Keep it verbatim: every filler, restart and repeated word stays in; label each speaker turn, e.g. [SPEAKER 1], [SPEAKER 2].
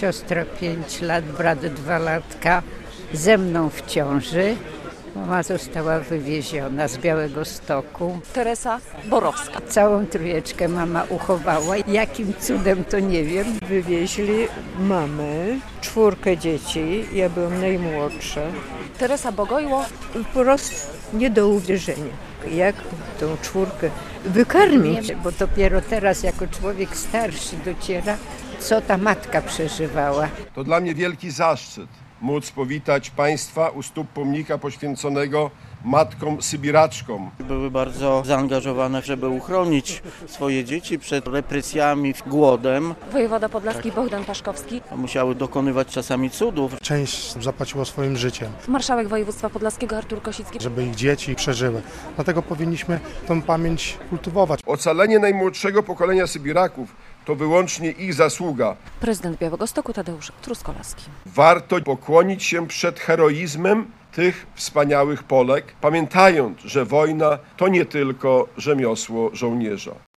[SPEAKER 1] siostra pięć lat, brat dwa latka, ze mną w ciąży. Mama została wywieziona z Białegostoku.
[SPEAKER 2] Teresa Borowska.
[SPEAKER 1] Całą trójeczkę mama uchowała. Jakim cudem to nie wiem.
[SPEAKER 3] Wywieźli mamę, czwórkę dzieci, ja byłam najmłodsza.
[SPEAKER 2] Teresa Bogoiło.
[SPEAKER 3] Po prostu nie do uwierzenia. Jak tą czwórkę wykarmić?
[SPEAKER 1] Bo dopiero teraz jako człowiek starszy dociera, co ta matka przeżywała.
[SPEAKER 4] To dla mnie wielki zaszczyt móc powitać Państwa u stóp pomnika poświęconego matkom sybiraczkom.
[SPEAKER 5] Były bardzo zaangażowane, żeby uchronić swoje dzieci przed represjami, głodem.
[SPEAKER 2] Wojewoda podlaski Bohdan Paszkowski.
[SPEAKER 5] Musiały dokonywać czasami cudów.
[SPEAKER 6] Część zapłaciła swoim życiem.
[SPEAKER 2] Marszałek województwa podlaskiego Artur Kosicki.
[SPEAKER 6] Żeby ich dzieci przeżyły. Dlatego powinniśmy tą pamięć kultywować.
[SPEAKER 4] Ocalenie najmłodszego pokolenia Sybiraków to wyłącznie ich zasługa.
[SPEAKER 2] Prezydent Białegostoku Tadeusz Truskolaski.
[SPEAKER 4] Warto pokłonić się przed heroizmem tych wspaniałych Polek, pamiętając, że wojna to nie tylko rzemiosło żołnierza.